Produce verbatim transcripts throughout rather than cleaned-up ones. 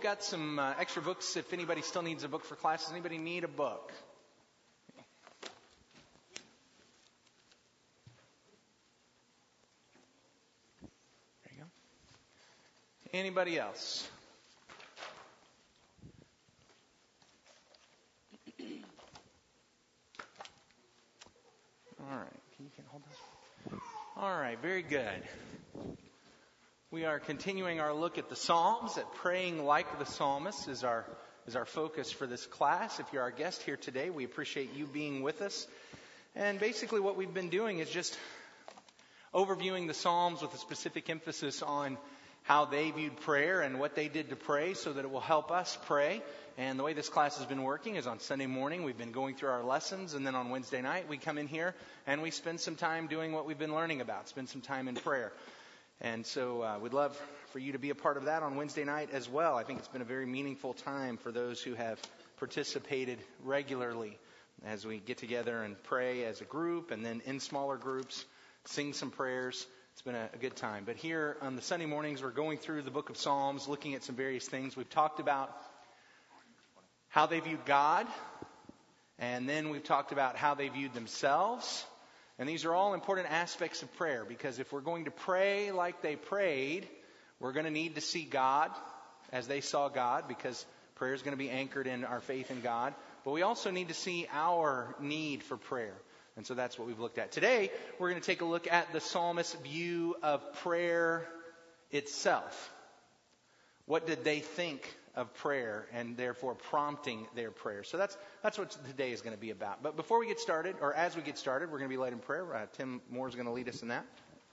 got some uh, extra books if anybody still needs a book for class. Does anybody need a book? There you go. Anybody else? All right. Can you hold this? All right. Very good. We are continuing our look at the Psalms. That praying like the psalmist is our is our focus for this class. If you're our guest here today, we appreciate you being with us. And basically, what we've been doing is just overviewing the Psalms with a specific emphasis on how they viewed prayer and what they did to pray, so that it will help us pray. And the way this class has been working is on Sunday morning, we've been going through our lessons, and then on Wednesday night, we come in here and we spend some time doing what we've been learning about, spend some time in prayer. And so uh, we'd love for you to be a part of that on Wednesday night as well. I think it's been a very meaningful time for those who have participated regularly as we get together and pray as a group, and then in smaller groups, sing some prayers. It's been a, a good time. But here on the Sunday mornings, we're going through the book of Psalms, looking at some various things. We've talked about how they viewed God, and then we've talked about how they viewed themselves. And these are all important aspects of prayer, because if we're going to pray like they prayed, we're going to need to see God as they saw God, because prayer is going to be anchored in our faith in God. But we also need to see our need for prayer. And so that's what we've looked at. Today, we're going to take a look at the psalmist's view of prayer itself. What did they think of prayer, and therefore prompting their prayer? So that's that's what today is going to be about. But before we get started, or as we get started, we're going to be led in prayer. Uh, Tim Moore is going to lead us in that.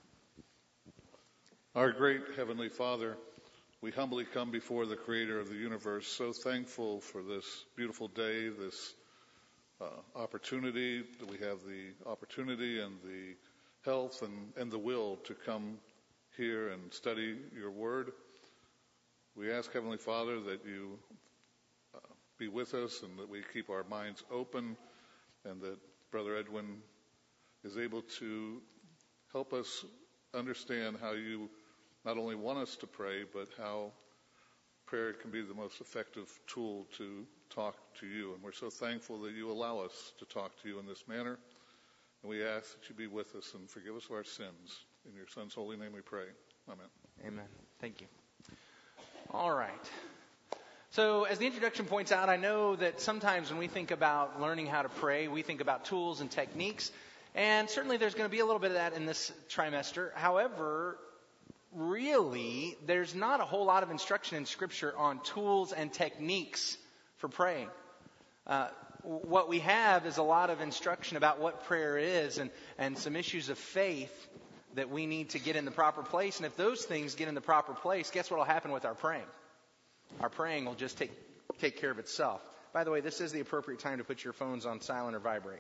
Our great Heavenly Father, we humbly come before the Creator of the universe, so thankful for this beautiful day, this uh, opportunity, that we have the opportunity and the health and, and the will to come here and study your word. We ask, Heavenly Father, that you uh, be with us, and that we keep our minds open, and that Brother Edwin is able to help us understand how you not only want us to pray, but how prayer can be the most effective tool to talk to you. And we're so thankful that you allow us to talk to you in this manner. And we ask that you be with us and forgive us of our sins. In your Son's holy name we pray. Amen. Amen. Thank you. All right. So as the introduction points out, I know that sometimes when we think about learning how to pray, we think about tools and techniques. And certainly there's going to be a little bit of that in this trimester. However, really, there's not a whole lot of instruction in Scripture on tools and techniques for praying. Uh, what we have is a lot of instruction about what prayer is, and, and some issues of faith that we need to get in the proper place. And if those things get in the proper place, guess what will happen with our praying? Our praying will just take take care of itself. By the way, this is the appropriate time to put your phones on silent or vibrate.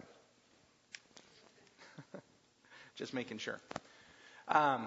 Just making sure. Um,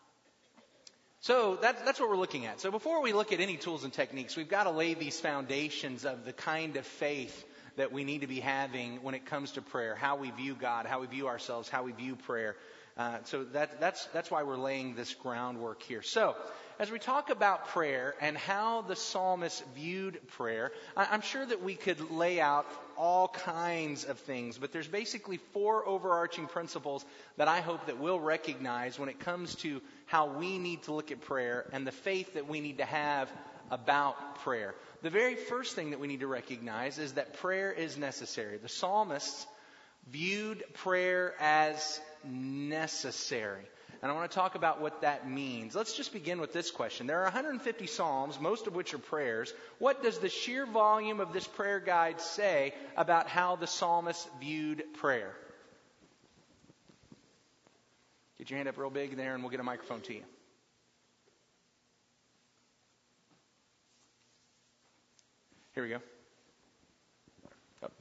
so that, that's what we're looking at. So before we look at any tools and techniques, we've got to lay these foundations of the kind of faith that we need to be having when it comes to prayer, how we view God, how we view ourselves, how we view prayer. Uh, so that, that's that's why we're laying this groundwork here. So as we talk about prayer and how the psalmist viewed prayer, I, I'm sure that we could lay out all kinds of things, but there's basically four overarching principles that I hope that we'll recognize when it comes to how we need to look at prayer and the faith that we need to have about prayer. The very first thing that we need to recognize is that prayer is necessary. The psalmists viewed prayer as necessary. And I want to talk about what that means. Let's just begin with this question. There are one hundred fifty psalms, most of which are prayers. What does the sheer volume of this prayer guide say about how the psalmist viewed prayer? Get your hand up real big there and we'll get a microphone to you. Here we go. Up.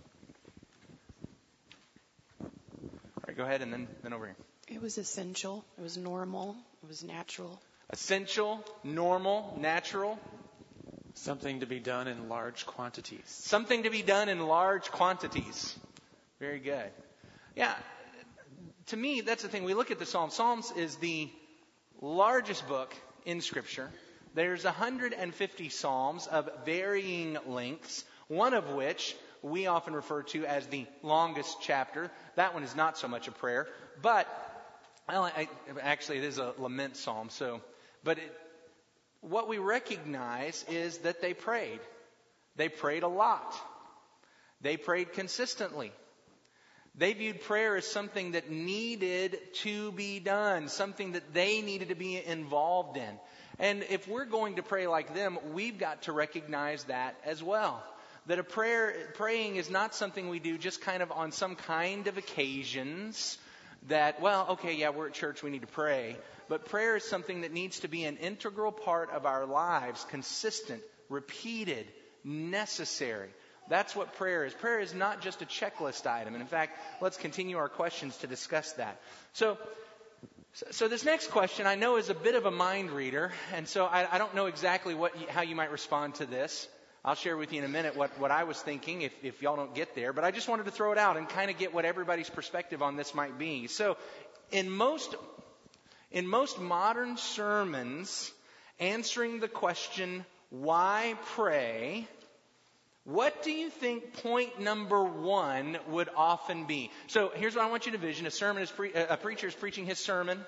All right, go ahead and then, then over here. It was essential. It was normal. It was natural. Essential, normal, natural. Something to be done in large quantities. Something to be done in large quantities. Very good. Yeah, to me, that's the thing. We look at the Psalms. Psalms is the largest book in Scripture. there's one hundred fifty psalms of varying lengths, one of which we often refer to as the longest chapter. That one is not so much a prayer, but well, I, actually it is a lament psalm. So, but it, what we recognize is that they prayed. They prayed a lot. They prayed consistently. They viewed prayer as something that needed to be done, something that they needed to be involved in. And if we're going to pray like them, we've got to recognize that as well. That a prayer, praying is not something we do just kind of on some kind of occasions that, well, okay, yeah, we're at church, we need to pray. But prayer is something that needs to be an integral part of our lives, consistent, repeated, necessary. That's what prayer is. Prayer is not just a checklist item. And in fact, let's continue our questions to discuss that. So, so this next question I know is a bit of a mind reader. And so I, I don't know exactly what how you might respond to this. I'll share with you in a minute what, what I was thinking if, if y'all don't get there. But I just wanted to throw it out and kind of get what everybody's perspective on this might be. So in most, in most modern sermons, answering the question, why pray, what do you think point number one would often be? So here's what I want you to vision. A sermon is pre- a preacher is preaching his sermon.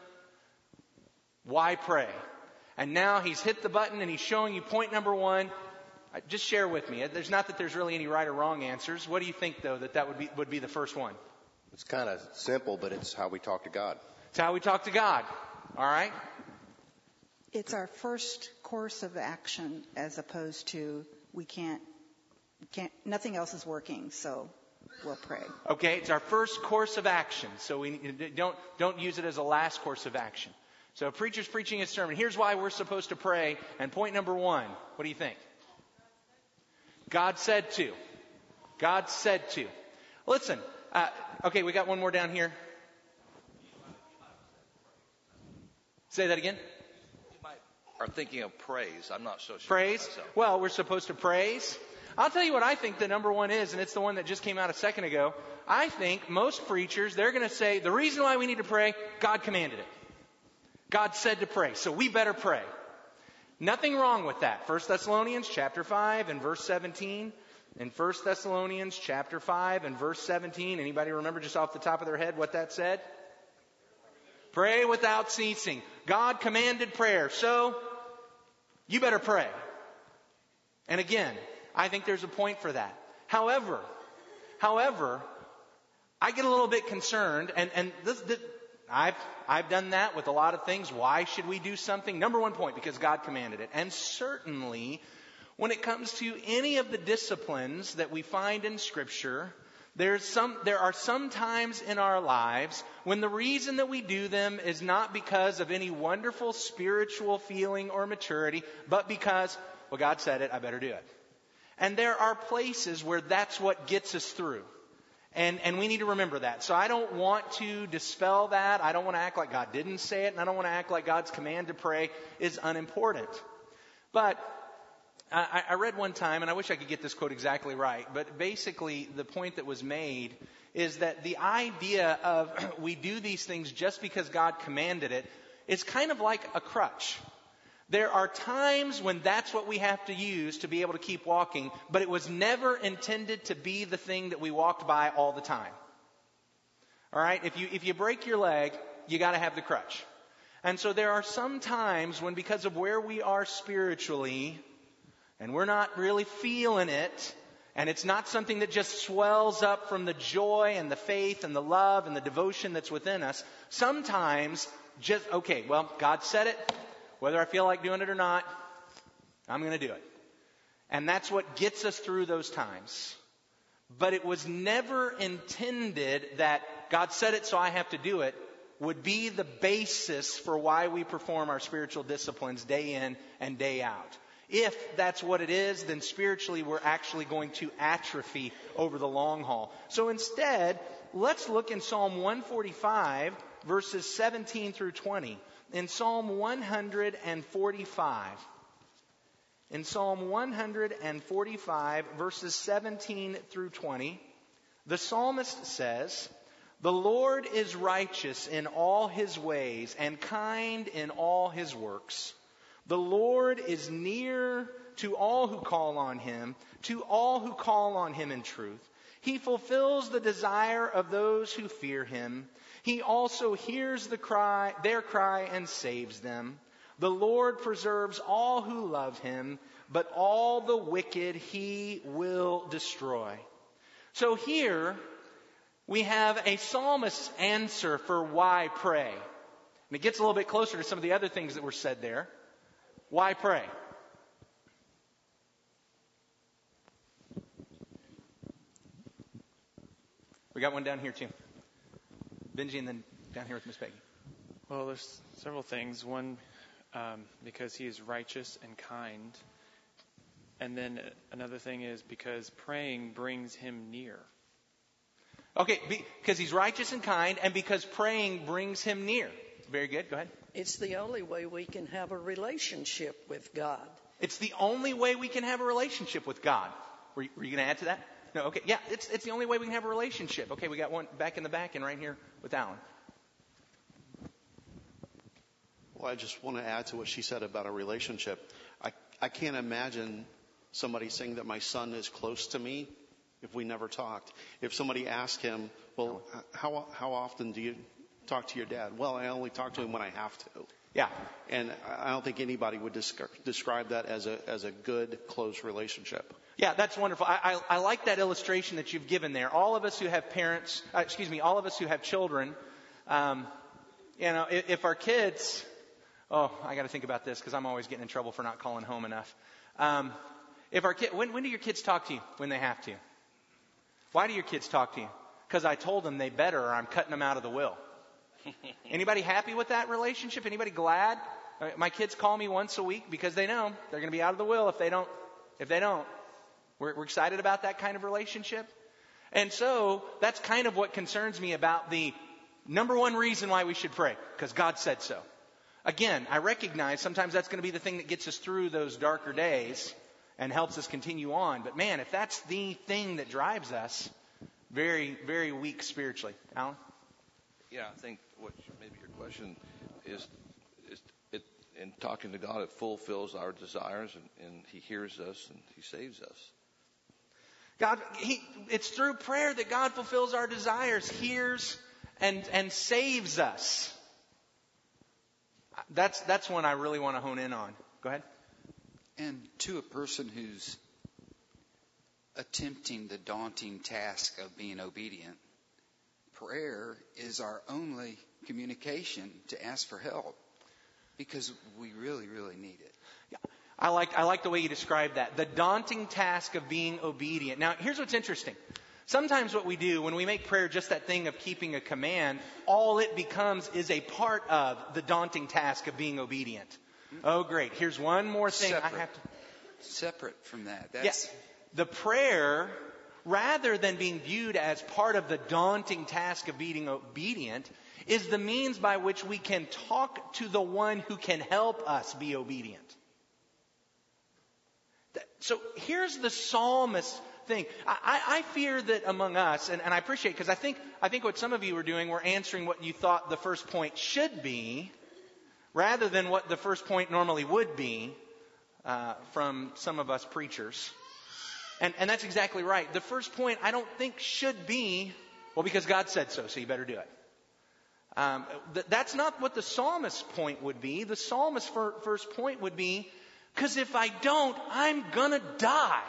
Why pray? And now he's hit the button and he's showing you point number one. Just share with me. There's not that there's really any right or wrong answers. What do you think, though, that that would be would be the first one? It's kind of simple, but it's how we talk to God. It's how we talk to God. All right? It's our first course of action as opposed to we can't, can't nothing else is working, so we'll pray. Okay, it's our first course of action. So we don't don't use it as a last course of action. So a preacher's preaching his sermon. Here's why we're supposed to pray. And point number one, what do you think? God said to. God said to. Listen, uh, okay, we got one more down here. Say that again. You might are thinking of praise. I'm not so sure. Praise? Well, we're supposed to praise. I'll tell you what I think the number one is, and it's the one that just came out a second ago. I think most preachers, they're going to say, the reason why we need to pray, God commanded it. God said to pray, so we better pray. Nothing wrong with that. First Thessalonians chapter five and verse seventeen. In First Thessalonians chapter five and verse seventeen. Anybody remember just off the top of their head what that said? Pray without ceasing. God commanded prayer. So, you better pray. And again, I think there's a point for that. However, however, I get a little bit concerned, and, and this, this I've I've done that with a lot of things. Why should we do something? Number one point, because God commanded it. And certainly, when it comes to any of the disciplines that we find in Scripture, there's some there are some times in our lives when the reason that we do them is not because of any wonderful spiritual feeling or maturity, but because, well, God said it, I better do it. And there are places where that's what gets us through. And and we need to remember that. So I don't want to dispel that. I don't want to act like God didn't say it. And I don't want to act like God's command to pray is unimportant. But I, I read one time, and I wish I could get this quote exactly right, but basically the point that was made is that the idea of we do these things just because God commanded it is kind of like a crutch. There are times when that's what we have to use to be able to keep walking, but it was never intended to be the thing that we walked by all the time. All right? If you if you break your leg, you got to have the crutch. And so there are some times when, because of where we are spiritually, and we're not really feeling it, and it's not something that just swells up from the joy and the faith and the love and the devotion that's within us, sometimes just, okay, well, God said it. Whether I feel like doing it or not, I'm going to do it. And that's what gets us through those times. But it was never intended that God said it, so I have to do it, would be the basis for why we perform our spiritual disciplines day in and day out. If that's what it is, then spiritually we're actually going to atrophy over the long haul. So instead, let's look in Psalm one forty-five, verses seventeen through twenty. In Psalm one forty-five, in Psalm one forty-five, verses seventeen through twenty, the psalmist says, "The Lord is righteous in all his ways and kind in all his works. The Lord is near to all who call on him, to all who call on him in truth. He fulfills the desire of those who fear him. He also hears the cry, their cry and saves them. The Lord preserves all who love him, but all the wicked he will destroy. So here we have a psalmist's answer for why pray. And it gets a little bit closer to some of the other things that were said there. Why pray? We got one down here too. Benji, and then down here with Miss Peggy. Well, there's several things. One, um, because he is righteous and kind. And then another thing is because praying brings him near. Okay, because he's righteous and kind, and because praying brings him near. Very good. Go ahead. It's the only way we can have a relationship with God. It's the only way we can have a relationship with God. Were you, were you going to add to that? No, okay. Yeah, it's it's the only way we can have a relationship. Okay, we got one back in the back and right here with Alan. Well, I just want to add to what she said about a relationship. I, I can't imagine somebody saying that my son is close to me if we never talked. If somebody asked him, well, how how often do you talk to your dad? Well, I only talk to him when I have to. Yeah. And I don't think anybody would descri- describe that as a as a good, close relationship. Yeah, that's wonderful. I, I, I like that illustration that you've given there. All of us who have parents, uh, excuse me, all of us who have children, um, you know, if, if our kids, oh, I got to think about this because I'm always getting in trouble for not calling home enough. Um, if our kid, when, when do your kids talk to you? When they have to. Why do your kids talk to you? Because I told them they better, or I'm cutting them out of the will. Anybody happy with that relationship? Anybody glad? Uh, my kids call me once a week because they know they're going to be out of the will if they don't. If they don't. We're, we're excited about that kind of relationship. And so that's kind of what concerns me about the number one reason why we should pray, because God said so. Again, I recognize sometimes that's going to be the thing that gets us through those darker days and helps us continue on. But man, if that's the thing that drives us, very, very weak spiritually. Alan? Yeah, I think what maybe your question is, is it, in talking to God, it fulfills our desires, and, and he hears us and he saves us. God, he, it's through prayer that God fulfills our desires, hears, and and saves us. That's that's one I really want to hone in on. Go ahead. And to a person who's attempting the daunting task of being obedient, prayer is our only communication to ask for help, because we really, really need it. Yeah. I like I like the way you described that. The daunting task of being obedient. Now, here's what's interesting. Sometimes what we do when we make prayer just that thing of keeping a command, all it becomes is a part of the daunting task of being obedient. Oh, great. Here's one more thing Separate. I have to... Separate from that. That's... Yes. The prayer, rather than being viewed as part of the daunting task of being obedient, is the means by which we can talk to the one who can help us be obedient. So here's the psalmist thing. I, I fear that among us, and, and I appreciate, because I think I think what some of you were doing were answering what you thought the first point should be, rather than what the first point normally would be uh, from some of us preachers. And, and that's exactly right. The first point I don't think should be, well, because God said so, so you better do it. Um, th- that's not what the psalmist's point would be. The psalmist's fir- first point would be, because if I don't, I'm going to die.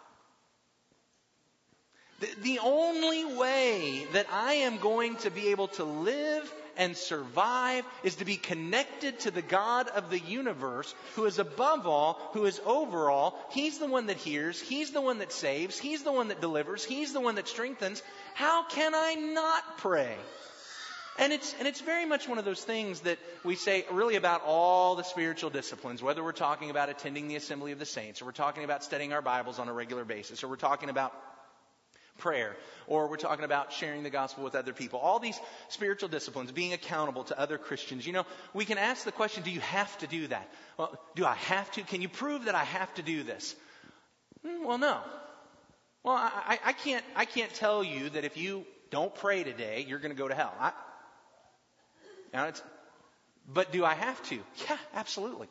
The, the only way that I am going to be able to live and survive is to be connected to the God of the universe, who is above all, who is over all. He's the one that hears. He's the one that saves. He's the one that delivers. He's the one that strengthens. How can I not pray? And it's and it's very much one of those things that we say really about all the spiritual disciplines, whether we're talking about attending the assembly of the saints, or we're talking about studying our Bibles on a regular basis, or we're talking about prayer, or we're talking about sharing the gospel with other people. All these spiritual disciplines, being accountable to other Christians. You know, we can ask the question, do you have to do that? Well, do I have to? Can you prove that I have to do this? Well, no. Well, I, I can't I can't tell you that if you don't pray today, you're going to go to hell. I, Now it's, but do I have to? Yeah, absolutely.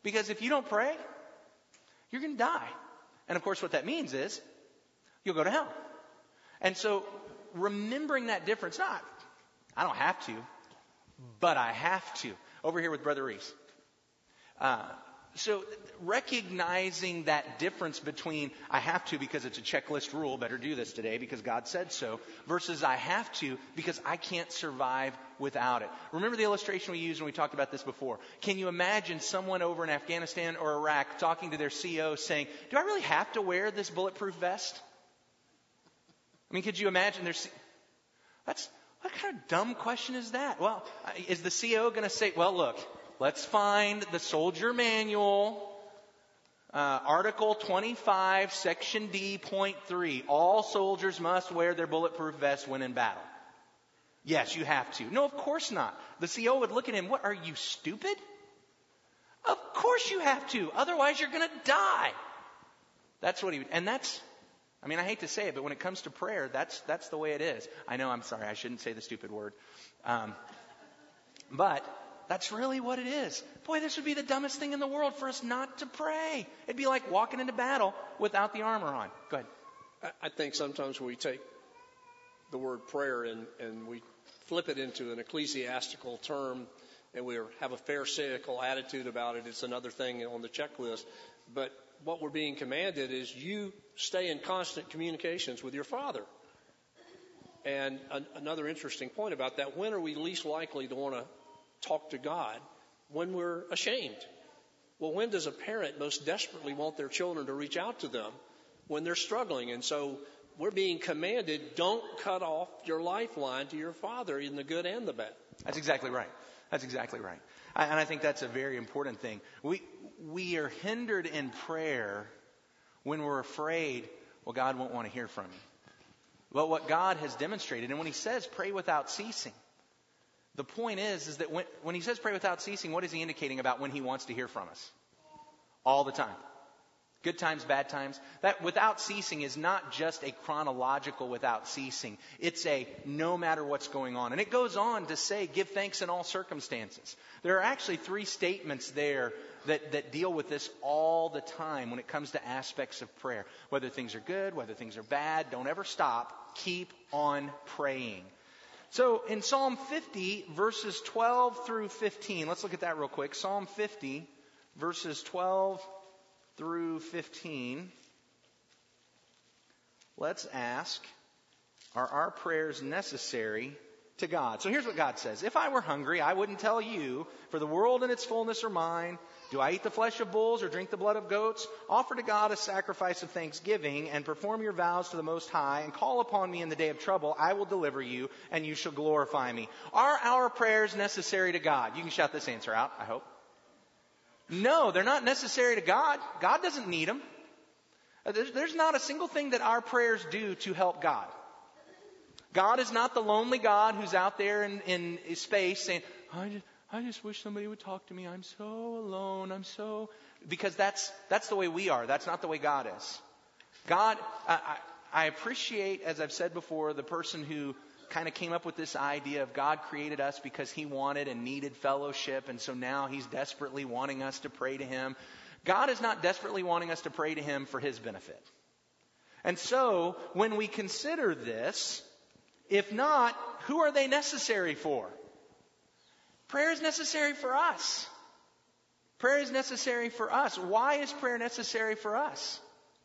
Because if you don't pray, you're going to die. And of course, what that means is you'll go to hell. And so remembering that difference, not, I don't have to, but I have to. Over here with Brother Reese. Uh, so recognizing that difference between I have to because it's a checklist rule, better do this today because God said so, versus I have to because I can't survive without it. Remember the illustration we used when we talked about this before. Can you imagine someone over in Afghanistan or Iraq talking to their C E O saying, do I really have to wear this bulletproof vest? I mean, could you imagine their C- That's, what kind of dumb question is that? Well, is the C E O going to say, well, look, let's find the soldier manual, uh, Article twenty-five, Section D, point three. All soldiers must wear their bulletproof vest when in battle. Yes, you have to. No, of course not. The C E O would look at him, what, are you stupid? Of course you have to. Otherwise you're going to die. That's what he would, and that's, I mean, I hate to say it, but when it comes to prayer, that's that's the way it is. I know, I'm sorry, I shouldn't say the stupid word. Um, but that's really what it is. Boy, this would be the dumbest thing in the world for us not to pray. It'd be like walking into battle without the armor on. Go ahead. I think sometimes we take the word prayer and, and we flip it into an ecclesiastical term and we have a pharisaical attitude about it. It's another thing on the checklist. But what we're being commanded is you stay in constant communications with your Father. And an, another interesting point about that, when are we least likely to want to talk to God? When we're ashamed. Well, when does a parent most desperately want their children to reach out to them? When they're struggling. And so we're being commanded, don't cut off your lifeline to your Father in the good and the bad. That's exactly right. That's exactly right. I, and I think that's a very important thing. We we are hindered in prayer when we're afraid, well, God won't want to hear from me. But what God has demonstrated, and when he says pray without ceasing, the point is, is that when, when he says pray without ceasing, what is he indicating about when he wants to hear from us? All the time. Good times, bad times. That without ceasing is not just a chronological without ceasing. It's a no matter what's going on. And it goes on to say, give thanks in all circumstances. There are actually three statements there that, that deal with this all the time when it comes to aspects of prayer. Whether things are good, whether things are bad, don't ever stop. Keep on praying. So in Psalm fifty, verses twelve through fifteen, let's look at that real quick. Psalm fifty, verses twelve through fifteen. Let's ask, are our prayers necessary to God? So here's what God says. If I were hungry, I wouldn't tell you, for the world and its fullness are mine. Do I eat the flesh of bulls or drink the blood of goats? Offer to God a sacrifice of thanksgiving and perform your vows to the Most High and call upon me in the day of trouble. I will deliver you and you shall glorify me. Are our prayers necessary to God? You can shout this answer out, I hope. No, they're not necessary to God. God doesn't need them. There's, there's not a single thing that our prayers do to help God. God is not the lonely God who's out there in, in space saying, I just, I just wish somebody would talk to me. I'm so alone. I'm so... Because that's that's the way we are. That's not the way God is. God, I, I, I appreciate, as I've said before, the person who kind of came up with this idea of God created us because he wanted and needed fellowship, and so now he's desperately wanting us to pray to him. God is not desperately wanting us to pray to him for his benefit. And so, when we consider this, if not, who are they necessary for? Prayer is necessary for us. Prayer is necessary for us. Why is prayer necessary for us?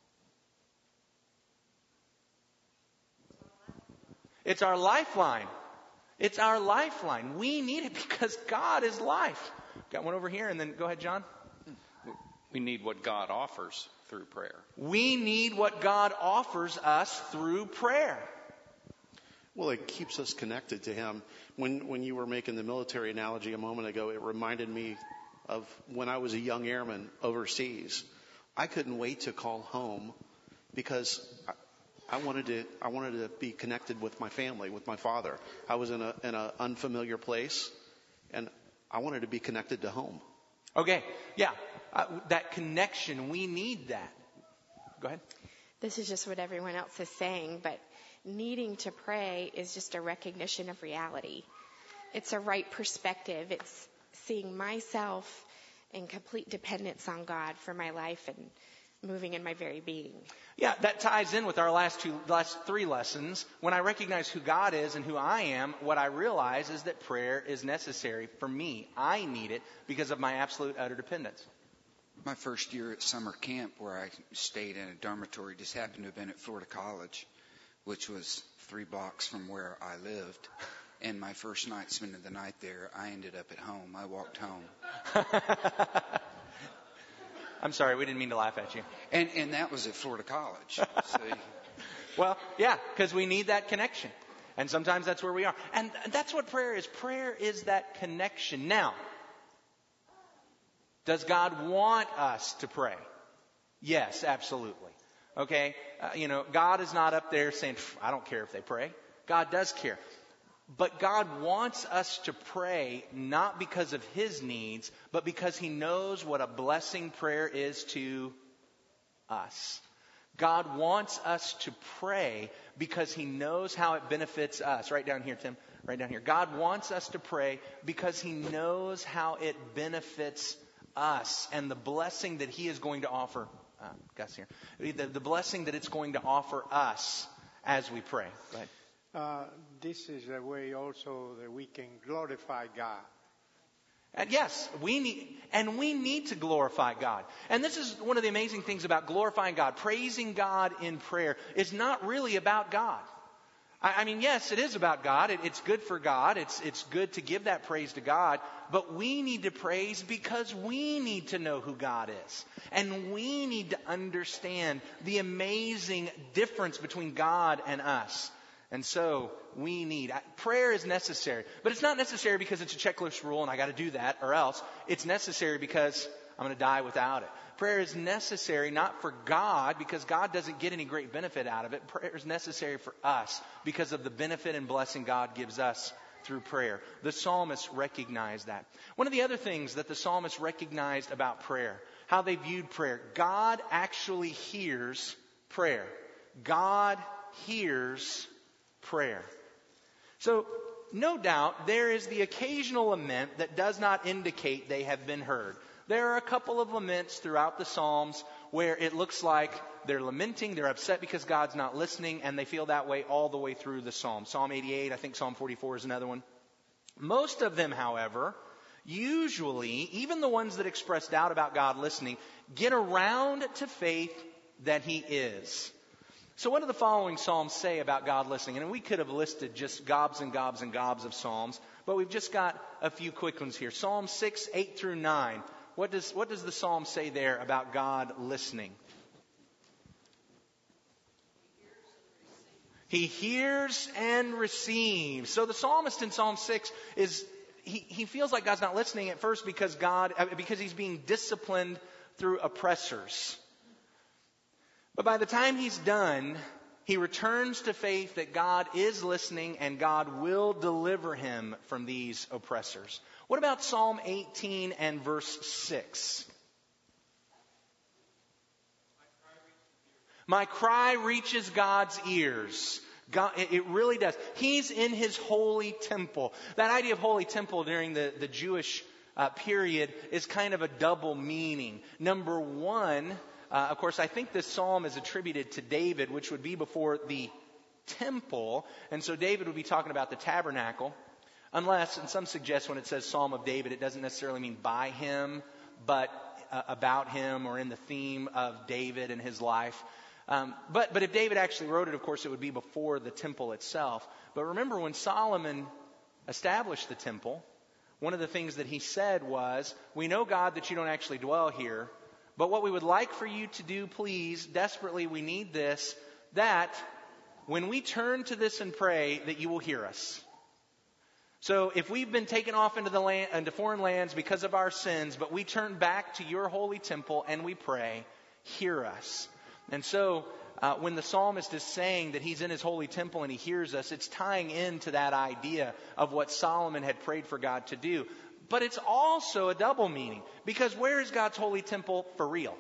It's our lifeline. It's our lifeline. We need it because God is life. Got one over here, and then go ahead, John. We need what God offers through prayer. We need what God offers us through prayer. Well, it keeps us connected to him. When when you were making the military analogy a moment ago, it reminded me of when I was a young airman overseas. I couldn't wait to call home because I, I wanted to I wanted to be connected with my family, with my father. I was in a in an unfamiliar place, and I wanted to be connected to home. Okay, yeah, uh, that connection, we need that. Go ahead. This is just what everyone else is saying, but needing to pray is just a recognition of reality. It's a right perspective. It's seeing myself in complete dependence on God for my life and moving in my very being. Yeah, that ties in with our last two, last three lessons. When I recognize who God is and who I am, what I realize is that prayer is necessary for me. I need it because of my absolute utter dependence. My first year at summer camp, where I stayed in a dormitory, just happened to have been at Florida College, which was three blocks from where I lived. And my first night spending the night there, I ended up at home. I walked home. I'm sorry, we didn't mean to laugh at you. And and that was at Florida College. See? Well, yeah, because we need that connection. And sometimes that's where we are. And that's what prayer is. Prayer is that connection. Now, does God want us to pray? Yes, absolutely. Okay? Uh, you know, God is not up there saying, I don't care if they pray. God does care. But God wants us to pray not because of His needs, but because He knows what a blessing prayer is to us. God wants us to pray because He knows how it benefits us. Right down here, Tim. Right down here. God wants us to pray because He knows how it benefits us and the blessing that He is going to offer. Uh, Gus here. The, the blessing that it's going to offer us as we pray. Go ahead. Uh, this is a way also that we can glorify God. And yes, we need, and we need to glorify God. And this is one of the amazing things about glorifying God. Praising God in prayer is not really about God. I, I mean, yes, it is about God. It, it's good for God. It's, it's good to give that praise to God. But we need to praise because we need to know who God is. And we need to understand the amazing difference between God and us. And so we need, prayer is necessary. But it's not necessary because it's a checklist rule and I got to do that or else. It's necessary because I'm going to die without it. Prayer is necessary not for God because God doesn't get any great benefit out of it. Prayer is necessary for us because of the benefit and blessing God gives us through prayer. The psalmist recognized that. One of the other things that the psalmist recognized about prayer, how they viewed prayer, God actually hears prayer. God hears prayer. So, no doubt, there is the occasional lament that does not indicate they have been heard. There are a couple of laments throughout the Psalms where it looks like they're lamenting, they're upset because God's not listening, and they feel that way all the way through the Psalm. Psalm eighty-eight, I think Psalm forty-four is another one. Most of them, however, usually, even the ones that express doubt about God listening, get around to faith that He is. So what do the following Psalms say about God listening? And we could have listed just gobs and gobs and gobs of Psalms, but we've just got a few quick ones here. Psalm six, eight through nine. What does, what does the Psalm say there about God listening? He hears and receives. So the psalmist in Psalm six is, he, he feels like God's not listening at first because God, because he's being disciplined through oppressors. But by the time he's done, he returns to faith that God is listening and God will deliver him from these oppressors. What about Psalm eighteen and verse six? My cry reaches God's ears. God, it really does. He's in His holy temple. That idea of holy temple during the, the Jewish uh, period is kind of a double meaning. Number one, Uh, of course, I think this psalm is attributed to David, which would be before the temple. And so David would be talking about the tabernacle. Unless, and some suggest when it says Psalm of David, it doesn't necessarily mean by him, but uh, about him or in the theme of David and his life. Um, but, but if David actually wrote it, of course, it would be before the temple itself. But remember, when Solomon established the temple, one of the things that he said was, we know, God, that you don't actually dwell here. But what we would like for you to do, please, desperately, we need this, that when we turn to this and pray, that you will hear us. So if we've been taken off into the land, into foreign lands because of our sins, but we turn back to your holy temple and we pray, hear us. And so uh, when the psalmist is saying that he's in his holy temple and he hears us, it's tying into that idea of what Solomon had prayed for God to do. But it's also a double meaning, because where is God's holy temple for real?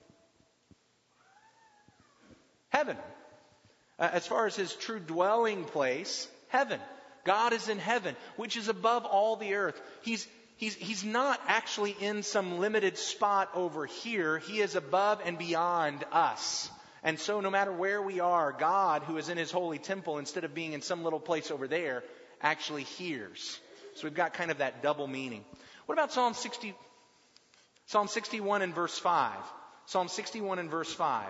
Heaven. Uh, as far as His true dwelling place, heaven. God is in heaven, which is above all the earth. He's he's, he's not actually in some limited spot over here. He is above and beyond us. And so no matter where we are, God, who is in his holy temple, instead of being in some little place over there, actually hears. So we've got kind of that double meaning. What about Psalm sixty, Psalm sixty-one and verse five? Psalm sixty-one and verse five.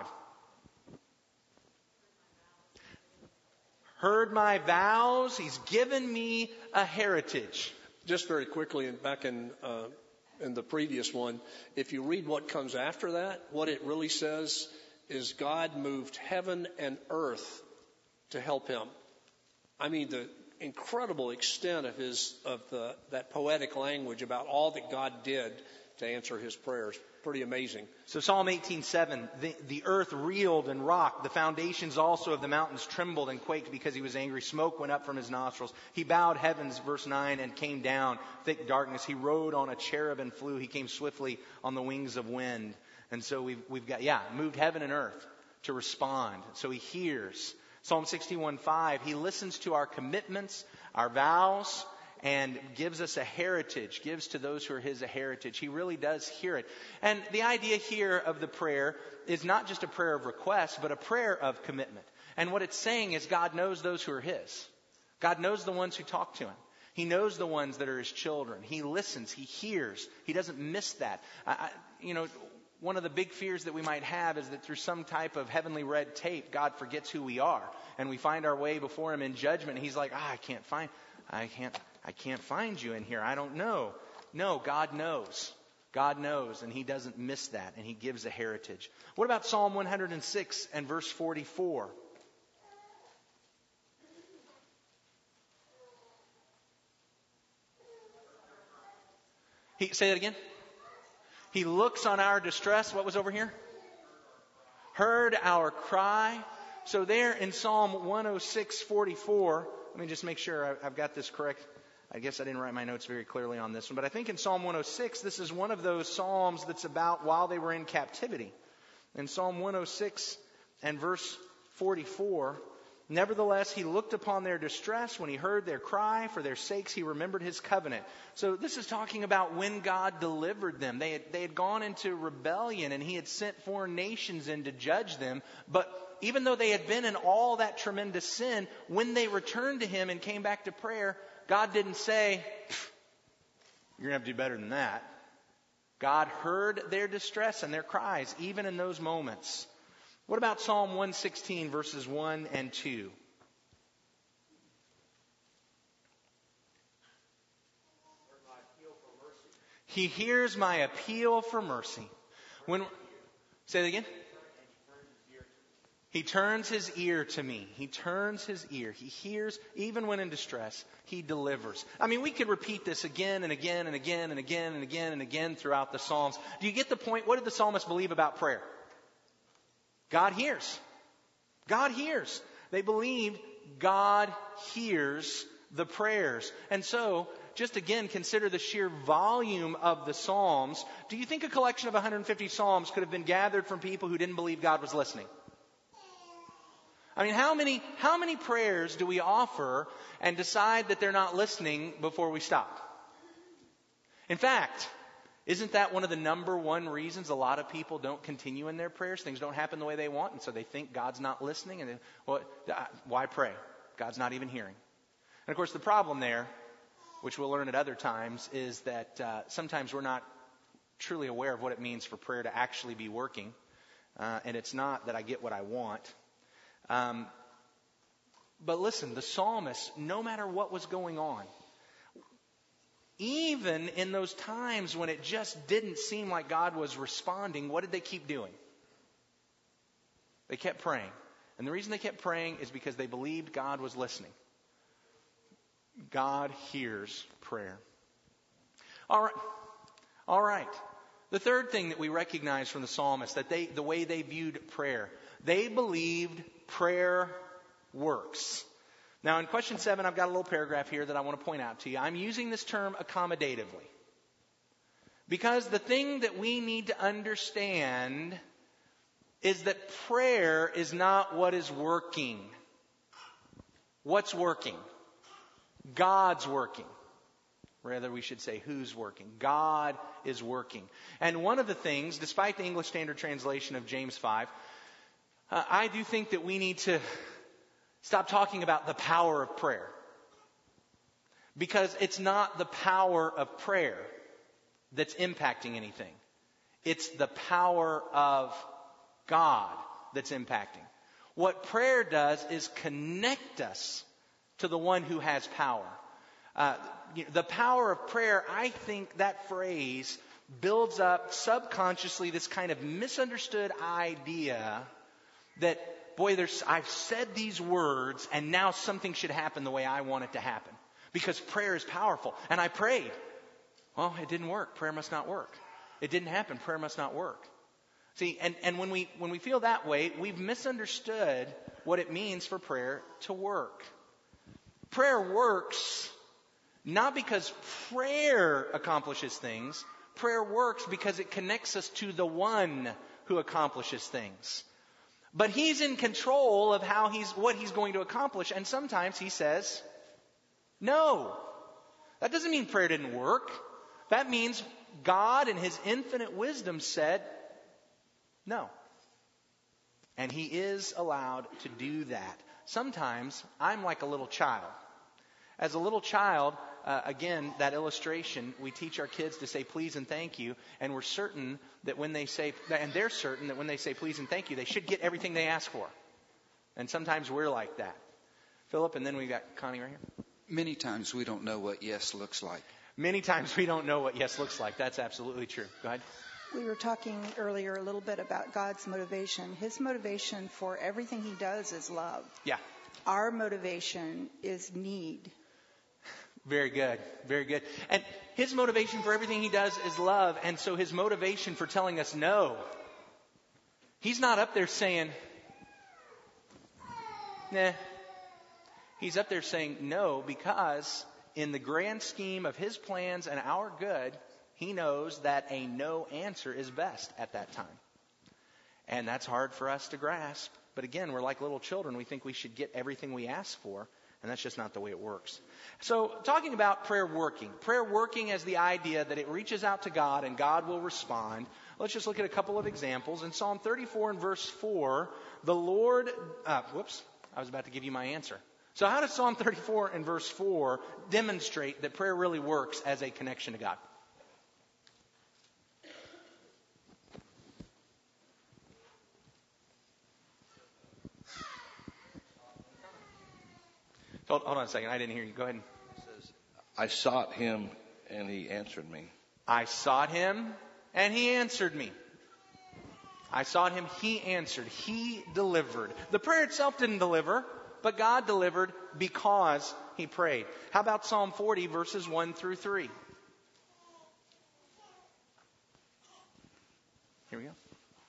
Heard my vows, he's given me a heritage. Just very quickly, and back in uh, in the previous one, if you read what comes after that, what it really says is God moved heaven and earth to help him. I mean, the incredible extent of his of the that poetic language about all that God did to answer his prayers. Pretty amazing. So Psalm eighteen seven, the, the earth reeled and rocked. The foundations also of the mountains trembled and quaked because he was angry. Smoke went up from his nostrils. He bowed heavens, verse nine, and came down. Thick darkness. He rode on a cherub and flew. He came swiftly on the wings of wind. And so we've, we've got, yeah, moved heaven and earth to respond. So he hears. Psalm sixty-one five, he listens to our commitments, our vows, and gives us a heritage, gives to those who are his a heritage. He really does hear it. And the idea here of the prayer is not just a prayer of request, but a prayer of commitment. And what it's saying is God knows those who are his. God knows the ones who talk to him. He knows the ones that are his children. He listens. He hears. He doesn't miss that. I, I, you know, one of the big fears that we might have is that through some type of heavenly red tape, God forgets who we are. And we find our way before him in judgment. And he's like, ah, I can't find, I can't, I can't find you in here. I don't know. No, God knows. God knows, and he doesn't miss that, and he gives a heritage. What about Psalm one hundred six and verse forty-four? He, say that again. He looks on our distress. What was over here? Heard our cry. So there in Psalm one oh six, forty-four, let me just make sure I've got this correct. I guess I didn't write my notes very clearly on this one, but I think in Psalm one oh six, this is one of those Psalms that's about while they were in captivity. In Psalm one oh six and verse forty-four, nevertheless, he looked upon their distress when he heard their cry. For their sakes, he remembered his covenant. So this is talking about when God delivered them. They had, they had gone into rebellion, and he had sent foreign nations in to judge them. But even though they had been in all that tremendous sin, when they returned to him and came back to prayer, God didn't say, you're going to have to do better than that. God heard their distress and their cries, even in those moments. What about Psalm one sixteen, verses one and two? He hears my appeal for mercy. When, say that again? He turns his ear to me. He turns his ear. He hears, even when in distress, he delivers. I mean, we could repeat this again and again and again and again and again and again throughout the Psalms. Do you get the point? What did the psalmist believe about prayer? God hears. God hears. They believed God hears the prayers. And so, just again, consider the sheer volume of the Psalms. Do you think a collection of one hundred fifty Psalms could have been gathered from people who didn't believe God was listening? I mean, how many how many prayers do we offer and decide that they're not listening before we stop? In fact, isn't that one of the number one reasons a lot of people don't continue in their prayers? Things don't happen the way they want, and so they think God's not listening. And then, well, why pray? God's not even hearing. And of course, the problem there, which we'll learn at other times, is that uh, sometimes we're not truly aware of what it means for prayer to actually be working. Uh, and it's not that I get what I want. Um, but listen, the psalmist, no matter what was going on, even in those times when it just didn't seem like God was responding, what did they keep doing? They kept praying. And the reason they kept praying is because they believed God was listening. God hears prayer. All right. All right. The third thing that we recognize from the psalmist, that they, the way they viewed prayer, they believed prayer works. Now, in question seven, I've got a little paragraph here that I want to point out to you. I'm using this term accommodatively, because the thing that we need to understand is that prayer is not what is working. What's working? God's working. Rather, we should say, who's working? God is working. And one of the things, despite the English Standard Translation of James five, uh, I do think that we need to stop talking about the power of prayer. Because it's not the power of prayer that's impacting anything. It's the power of God that's impacting. What prayer does is connect us to the one who has power. Uh, you know, the power of prayer, I think that phrase builds up subconsciously this kind of misunderstood idea that, boy, there's, I've said these words and now something should happen the way I want it to happen. Because prayer is powerful. And I prayed. Well, it didn't work. Prayer must not work. It didn't happen. Prayer must not work. See, and, and when we when we feel that way, we've misunderstood what it means for prayer to work. Prayer works not because prayer accomplishes things. Prayer works because it connects us to the one who accomplishes things. But He's in control of how he's what He's going to accomplish. And sometimes He says, no. That doesn't mean prayer didn't work. That means God in His infinite wisdom said, no. And He is allowed to do that. Sometimes I'm like a little child. As a little child, uh, again, that illustration, we teach our kids to say please and thank you, and we're certain that when they say, and they're certain that when they say please and thank you, they should get everything they ask for. And sometimes we're like that. Philip, and then we got Connie right here. Many times we don't know what yes looks like. Many times we don't know what yes looks like. That's absolutely true. Go ahead. We were talking earlier a little bit about God's motivation. His motivation for everything He does is love. Yeah. Our motivation is need. Very good. Very good. And His motivation for everything He does is love. And so His motivation for telling us no, He's not up there saying, nah. He's up there saying no because in the grand scheme of His plans and our good, He knows that a no answer is best at that time. And that's hard for us to grasp. But again, we're like little children. We think we should get everything we ask for. And that's just not the way it works. So talking about prayer working. Prayer working as the idea that it reaches out to God and God will respond. Let's just look at a couple of examples. In Psalm thirty-four and verse four, the Lord... Uh, whoops, I was about to give you my answer. So how does Psalm thirty-four and verse four demonstrate that prayer really works as a connection to God? Hold, hold on a second. I didn't hear you. Go ahead. It says, I sought Him and He answered me. I sought Him and He answered me. I sought Him, He answered. He delivered. The prayer itself didn't deliver, but God delivered because He prayed. How about Psalm forty, verses one through three? Here we go.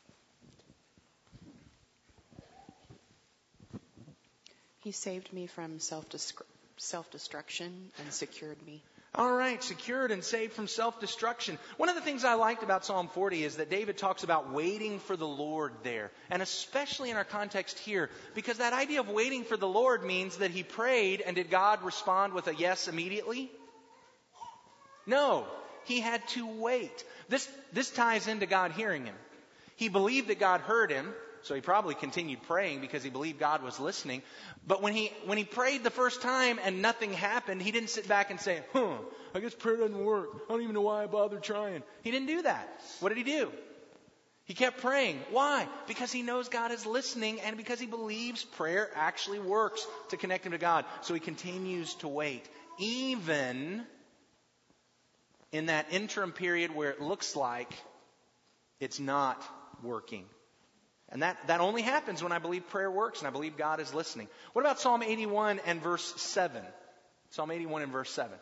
He saved me from self-destruction and secured me. All right, secured and saved from self-destruction. One of the things I liked about Psalm forty is that David talks about waiting for the Lord there. And especially in our context here, because that idea of waiting for the Lord means that he prayed, and did God respond with a yes immediately? No, he had to wait. This, this ties into God hearing him. He believed that God heard him, so he probably continued praying because he believed God was listening. But when he when he prayed the first time and nothing happened, he didn't sit back and say, huh, I guess prayer doesn't work. I don't even know why I bothered trying. He didn't do that. What did he do? He kept praying. Why? Because he knows God is listening and because he believes prayer actually works to connect him to God. So he continues to wait. Even in that interim period where it looks like it's not working. And that, that only happens when I believe prayer works and I believe God is listening. What about Psalm eighty-one and verse seven? Psalm eighty-one and verse seven.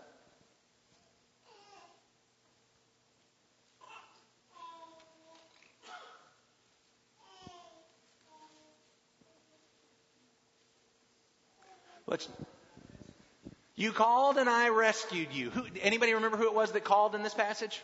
Let's, you called and I rescued you. Who, anybody remember who it was that called in this passage?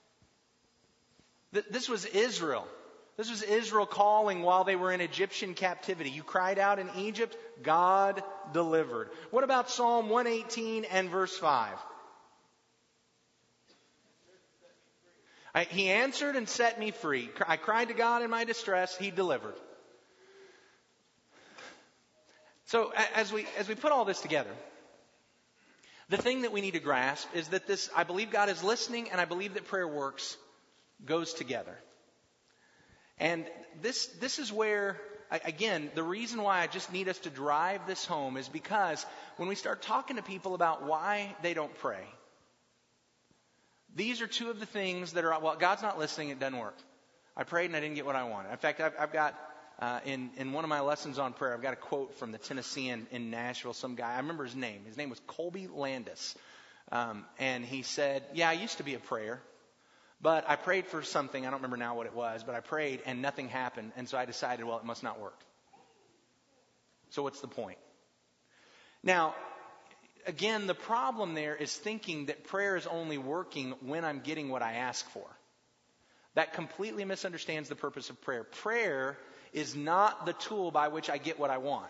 Th- this was Israel. This was Israel calling while they were in Egyptian captivity. You cried out in Egypt, God delivered. What about Psalm one eighteen and verse five? I, he answered and set me free. I cried to God in my distress. He delivered. So as we as we put all this together, the thing that we need to grasp is that this, I believe God is listening, and I believe that prayer works, goes together. And this this is where, again, the reason why I just need us to drive this home is because when we start talking to people about why they don't pray, these are two of the things that are, well, God's not listening, it doesn't work. I prayed and I didn't get what I wanted. In fact, I've, I've got, uh, in, in one of my lessons on prayer, I've got a quote from the Tennessean in Nashville, some guy, I remember his name. His name was Colby Landis. Um, and he said, yeah, I used to be a prayer, but I prayed for something. I don't remember now what it was, but I prayed and nothing happened. And so I decided, well, it must not work. So what's the point? Now, again, the problem there is thinking that prayer is only working when I'm getting what I ask for. That completely misunderstands the purpose of prayer. Prayer is not the tool by which I get what I want.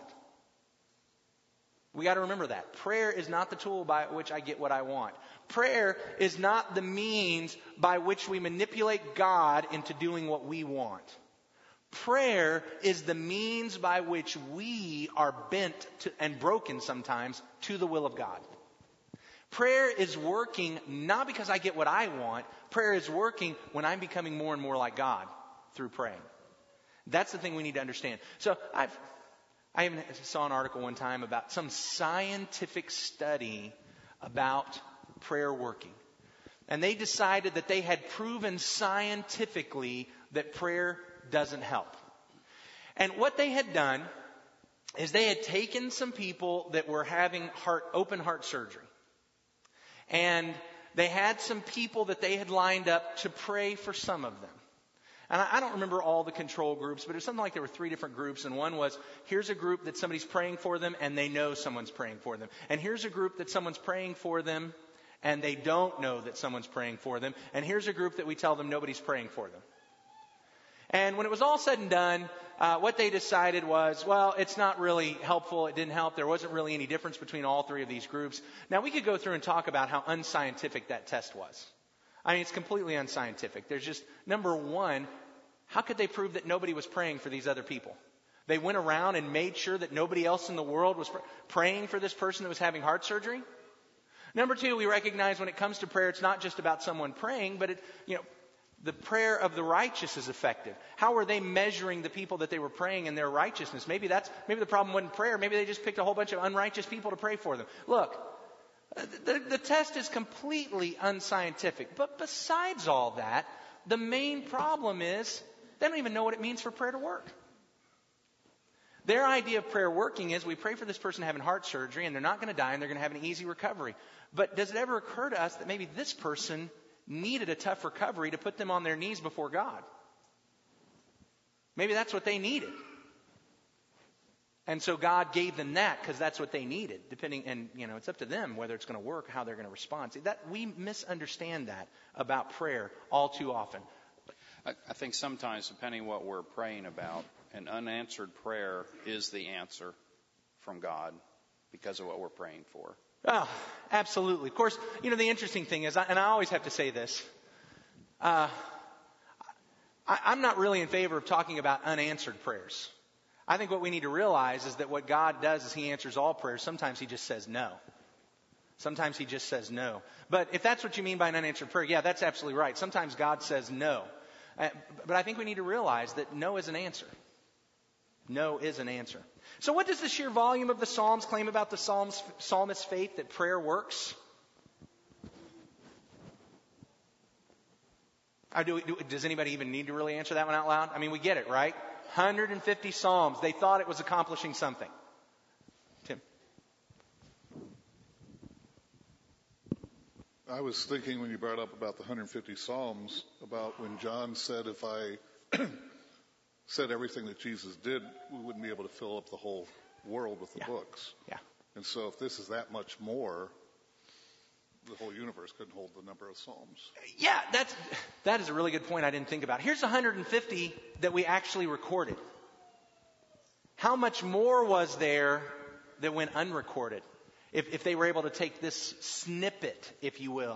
We got to remember that. Prayer is not the tool by which I get what I want. Prayer is not the means by which we manipulate God into doing what we want. Prayer is the means by which we are bent to, and broken sometimes to the will of God. Prayer is working not because I get what I want. Prayer is working when I'm becoming more and more like God through praying. That's the thing we need to understand. So I've, I even saw an article one time about some scientific study about prayer working. And they decided that they had proven scientifically that prayer doesn't help. And what they had done is they had taken some people that were having heart, open heart surgery. And they had some people that they had lined up to pray for some of them. And I don't remember all the control groups, but it was something like there were three different groups. And one was, here's a group that somebody's praying for them and they know someone's praying for them. And here's a group that someone's praying for them and they don't know that someone's praying for them. And here's a group that we tell them nobody's praying for them. And when it was all said and done, uh, what they decided was, well, it's not really helpful. It didn't help. There wasn't really any difference between all three of these groups. Now, we could go through and talk about how unscientific that test was. I mean, it's completely unscientific. There's just, number one, how could they prove that nobody was praying for these other people? They went around and made sure that nobody else in the world was pr- praying for this person that was having heart surgery. Number two, we recognize when it comes to prayer, it's not just about someone praying, but it, you know, the prayer of the righteous is effective. How were they measuring the people that they were praying in their righteousness? Maybe that's, maybe the problem wasn't prayer. Maybe they just picked a whole bunch of unrighteous people to pray for them. Look, the, the test is completely unscientific. But besides all that, the main problem is they don't even know what it means for prayer to work. Their idea of prayer working is we pray for this person having heart surgery and they're not going to die and they're going to have an easy recovery. But does it ever occur to us that maybe this person needed a tough recovery to put them on their knees before God? Maybe that's what they needed. And so God gave them that because that's what they needed. Depending, and you know, it's up to them whether it's going to work, how they're going to respond. See, that we misunderstand that about prayer all too often. I, I think sometimes, depending what we're praying about, an unanswered prayer is the answer from God because of what we're praying for. Oh, absolutely. Of course, you know, the interesting thing is, and I always have to say this, uh, I, I'm not really in favor of talking about unanswered prayers. I think what we need to realize is that what God does is He answers all prayers. Sometimes He just says no. Sometimes He just says no. But if that's what you mean by an unanswered prayer, yeah, that's absolutely right. Sometimes God says no. Uh, but I think we need to realize that no is an answer. No is an answer. So what does the sheer volume of the Psalms claim about the Psalms, psalmist's faith that prayer works? Or do, do, does anybody even need to really answer that one out loud? I mean, we get it, right? one hundred fifty Psalms. They thought it was accomplishing something. Tim? I was thinking when you brought up about the one hundred fifty Psalms, about when John said, if I said everything that Jesus did, we wouldn't be able to fill up the whole world with the yeah. books. Yeah. And so if this is that much more, the whole universe couldn't hold the number of Psalms. Yeah, that's, that is a really good point I didn't think about. Here's one hundred fifty that we actually recorded. How much more was there that went unrecorded? If, if they were able to take this snippet, if you will,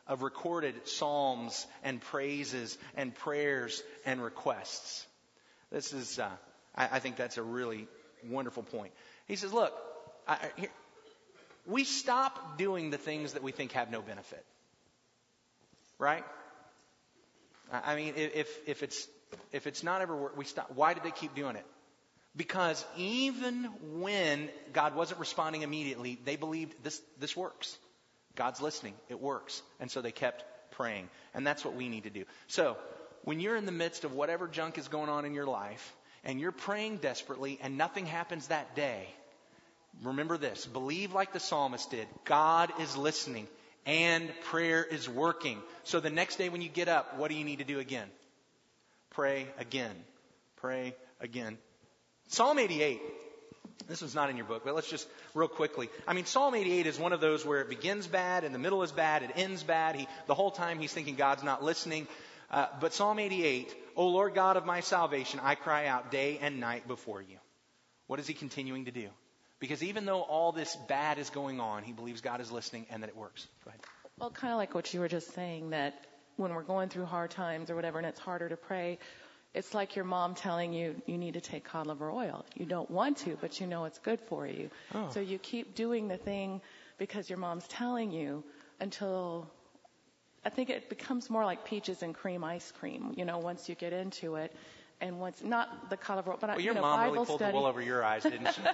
of recorded psalms and praises and prayers and requests. This is, uh, I, I think that's a really wonderful point. He says, look, I, here, we stop doing the things that we think have no benefit. Right? I mean, if if it's if it's not ever work, we stop. Why did they keep doing it? Because even when God wasn't responding immediately, they believed this this works. God's listening. It works. And so they kept praying. And that's what we need to do. So when you're in the midst of whatever junk is going on in your life and you're praying desperately and nothing happens that day, remember this. Believe like the psalmist did. God is listening and prayer is working. So the next day when you get up, what do you need to do again? Pray again. Pray again. Psalm eighty-eight. This one's not in your book, but let's just real quickly. I mean, Psalm eighty-eight is one of those where it begins bad, in the middle is bad, it ends bad. He, the whole time he's thinking God's not listening. Uh, but Psalm eighty-eight, O Lord God of my salvation, I cry out day and night before you. What is he continuing to do? Because even though all this bad is going on, he believes God is listening and that it works. Go ahead. Well, kind of like what you were just saying, that when we're going through hard times or whatever and it's harder to pray, it's like your mom telling you you need to take cod liver oil. You don't want to, but you know it's good for you. Oh. So you keep doing the thing because your mom's telling you until I think it becomes more like peaches and cream ice cream, you know, once you get into it. And once, not the cod liver oil, but well, you your know, mom Bible really pulled study. the wool over your eyes, didn't she?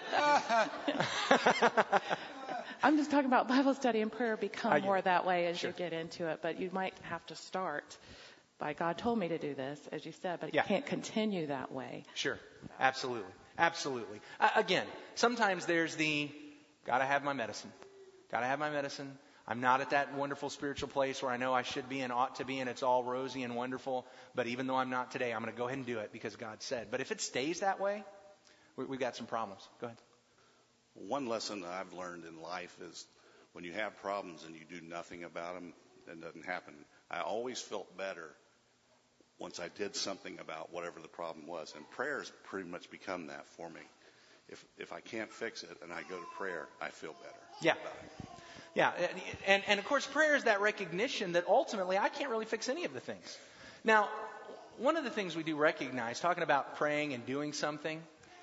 I'm just talking about Bible study and prayer become more that way as sure. you get into it. But you might have to start by God told me to do this, as you said, but yeah. you can't continue that way. Sure. Absolutely. Absolutely. Uh, again, sometimes there's the, gotta have my medicine. Gotta have my medicine. I'm not at that wonderful spiritual place where I know I should be and ought to be and it's all rosy and wonderful. But even though I'm not today, I'm going to go ahead and do it because God said. But if it stays that way, we, we've got some problems. Go ahead. One lesson that I've learned in life is when you have problems and you do nothing about them, it doesn't happen. I always felt better once I did something about whatever the problem was. And prayer has pretty much become that for me. If if I can't fix it and I go to prayer, I feel better. Yeah. Yeah. And, and of course, prayer is that recognition that ultimately I can't really fix any of the things. Now, one of the things we do recognize, talking about praying and doing something,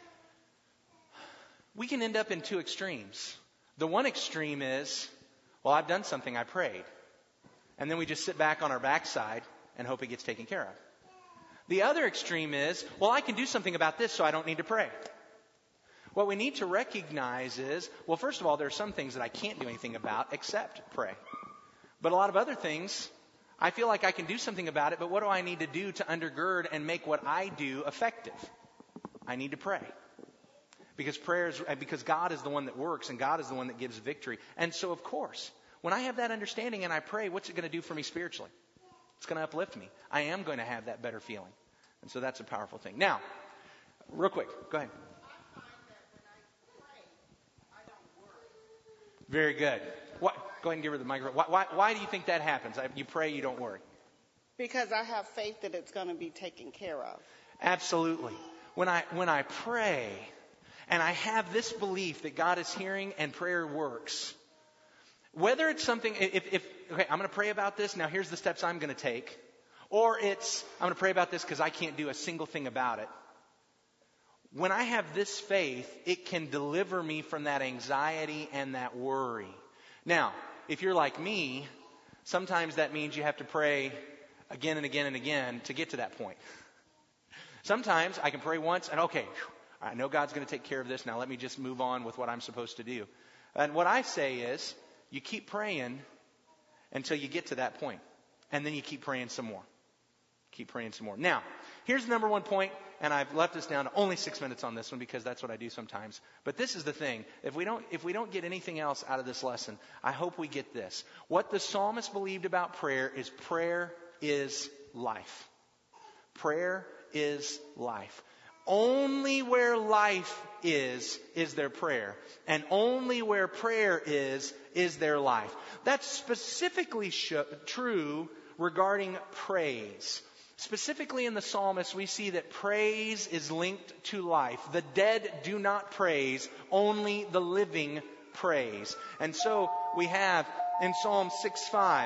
we can end up in two extremes. The one extreme is, well, I've done something, I prayed. And then we just sit back on our backside and hope it gets taken care of. The other extreme is, well, I can do something about this, so I don't need to pray. What we need to recognize is, well, first of all, there are some things that I can't do anything about except pray. But a lot of other things, I feel like I can do something about it, but what do I need to do to undergird and make what I do effective? I need to pray. Because prayer is, because God is the one that works and God is the one that gives victory. And so, of course, when I have that understanding and I pray, what's it going to do for me spiritually? It's going to uplift me. I am going to have that better feeling. And so that's a powerful thing. Now, real quick, go ahead. Very good. What, go ahead and give her the microphone. Why, why, why do you think that happens? You pray, you don't worry. Because I have faith that it's going to be taken care of. Absolutely. When I when I pray and I have this belief that God is hearing and prayer works, whether it's something, if, if okay, I'm going to pray about this, now here's the steps I'm going to take, or it's, I'm going to pray about this because I can't do a single thing about it. When I have this faith, it can deliver me from that anxiety and that worry. Now, if you're like me, sometimes that means you have to pray again and again and again to get to that point. Sometimes I can pray once and okay, I know God's going to take care of this. Now let me just move on with what I'm supposed to do. And what I say is, you keep praying until you get to that point. And then you keep praying some more. Keep praying some more. Now, here's the number one point, and I've left us down to only six minutes on this one because that's what I do sometimes. But this is the thing. If we don't, if we don't get anything else out of this lesson, I hope we get this. What the psalmist believed about prayer is prayer is life. Prayer is life. Only where life is, is there prayer. And only where prayer is, is there life. That's specifically sh- true regarding praise. Specifically in the psalmist, we see that praise is linked to life. The dead do not praise, only the living praise. And so we have in Psalm six five,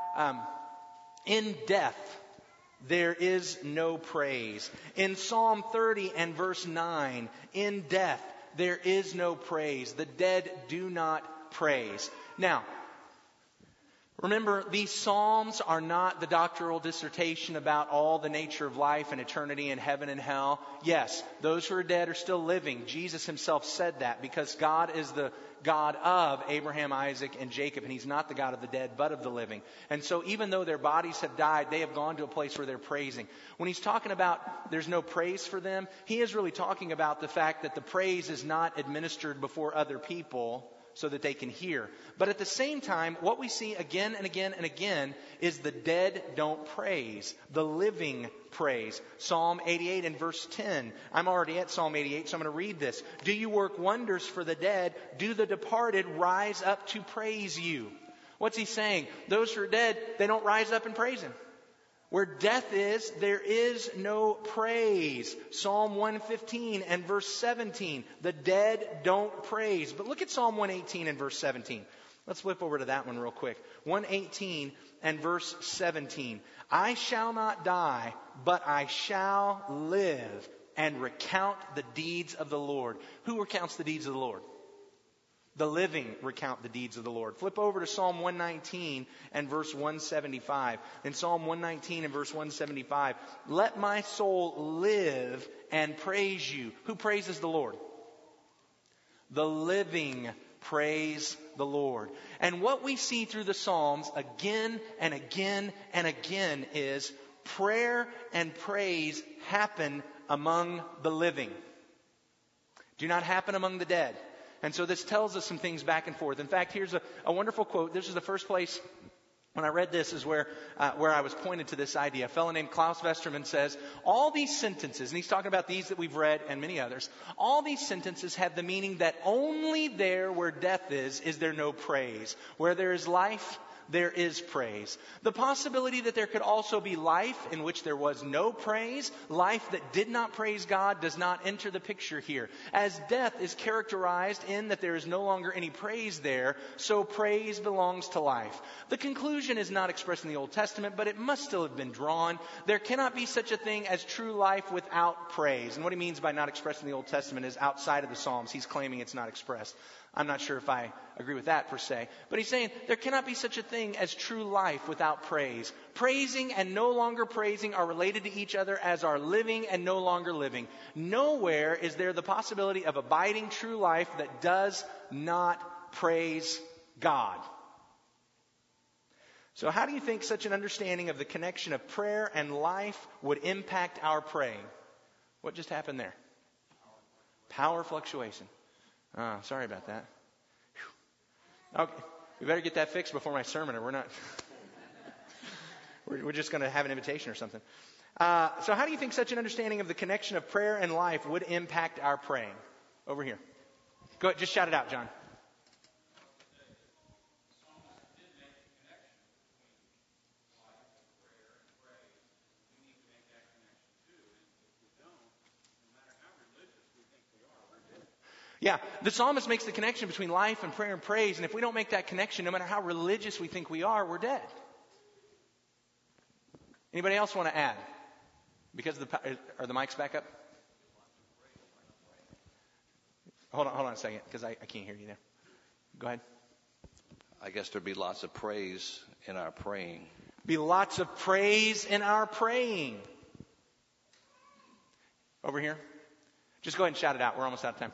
um, in death, there is no praise. In Psalm thirty and verse nine, in death, there is no praise. The dead do not praise. Now, remember, these Psalms are not the doctoral dissertation about all the nature of life and eternity and heaven and hell. Yes, those who are dead are still living. Jesus himself said that because God is the God of Abraham, Isaac, and Jacob, and he's not the God of the dead, but of the living. And so even though their bodies have died, they have gone to a place where they're praising. When he's talking about there's no praise for them, he is really talking about the fact that the praise is not administered before other people so that they can hear. But at the same time, what we see again and again and again is the dead don't praise. The living praise. Psalm eighty-eight and verse ten. I'm already at Psalm eighty-eight, so I'm going to read this. Do you work wonders for the dead? Do the departed rise up to praise you? What's he saying? Those who are dead, they don't rise up and praise him. Where death is, there is no praise. Psalm one fifteen and verse seventeen. The dead don't praise. But look at Psalm one eighteen and verse seventeen. Let's flip over to that one real quick. one eighteen and verse seventeen. I shall not die, but I shall live and recount the deeds of the Lord. Who recounts the deeds of the Lord? The living recount the deeds of the Lord. Flip over to Psalm one nineteen and verse one seventy-five. In Psalm one nineteen and verse one seventy-five, let my soul live and praise you. Who praises the Lord? The living praise the Lord. And what we see through the Psalms again and again and again is prayer and praise happen among the living. Do not happen among the dead. And so this tells us some things back and forth. In fact, here's a, a wonderful quote. This is the first place when I read this is where uh, where I was pointed to this idea. A fellow named Klaus Westermann says, all these sentences, and he's talking about these that we've read and many others, all these sentences have the meaning that only there where death is, is there no praise. Where there is life, there is praise. The possibility that there could also be life in which there was no praise, life that did not praise God, does not enter the picture here. As death is characterized in that there is no longer any praise there, so praise belongs to life. The conclusion is not expressed in the Old Testament, but it must still have been drawn. There cannot be such a thing as true life without praise. And what he means by not expressed in the Old Testament is outside of the Psalms. He's claiming it's not expressed. I'm not sure if I agree with that per se. But he's saying there cannot be such a thing as true life without praise. Praising and no longer praising are related to each other as are living and no longer living. Nowhere is there the possibility of abiding true life that does not praise God. So how do you think such an understanding of the connection of prayer and life would impact our praying? What just happened there? Power fluctuation. Oh, sorry about that. Whew. Okay, we better get that fixed before my sermon, or we're not. we're, we're just going to have an invitation or something. Uh, so, how do you think such an understanding of the connection of prayer and life would impact our praying? Over here. Go ahead, just shout it out, John. Yeah, the psalmist makes the connection between life and prayer and praise, and if we don't make that connection, no matter how religious we think we are, we're dead. Anybody else want to add? Because the are the mics back up? Hold on, hold on a second, because I, I can't hear you there. Go ahead. I guess there'd be lots of praise in our praying. Be lots of praise in our praying. Over here. Just go ahead and shout it out. We're almost out of time.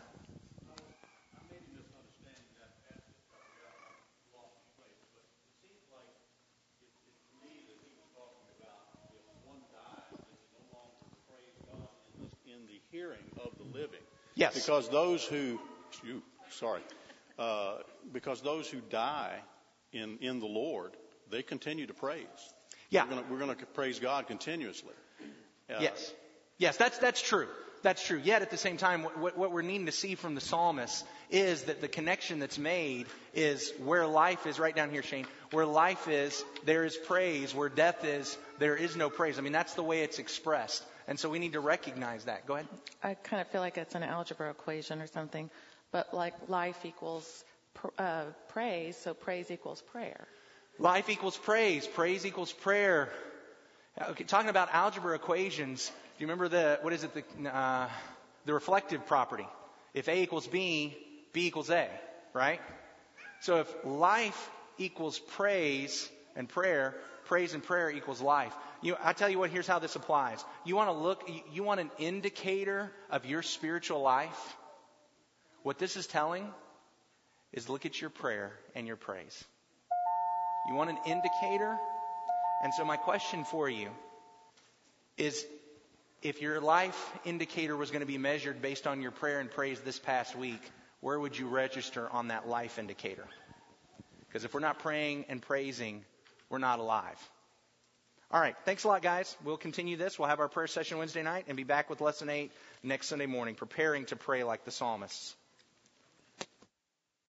Hearing of the living. Yes. Because those who, you, sorry, uh, because those who die in, in the Lord, they continue to praise. Yeah. We're going to praise God continuously. Uh, yes. Yes, that's, that's true. That's true. Yet at the same time, what, what we're needing to see from the psalmist is that the connection that's made is where life is, right down here, Shane, where life is, there is praise. Where death is, there is no praise. I mean, that's the way it's expressed. And so we need to recognize that. Go ahead. I kind of feel like it's an algebra equation or something, but like life equals pr- uh, praise, so praise equals prayer. Life equals praise. Praise equals prayer. Okay, talking about algebra equations, do you remember the, what is it, the, uh, the reflective property? If A equals B, B equals A, right? So if life equals praise and prayer, praise and prayer equals life. You, I tell you what, here's how this applies. You want to look, you want an indicator of your spiritual life? What this is telling is look at your prayer and your praise. You want an indicator? And so my question for you is, if your life indicator was going to be measured based on your prayer and praise this past week, where would you register on that life indicator? Because if we're not praying and praising, we're not alive. All right. Thanks a lot, guys. We'll continue this. We'll have our prayer session Wednesday night and be back with lesson eight next Sunday morning, preparing to pray like the psalmists.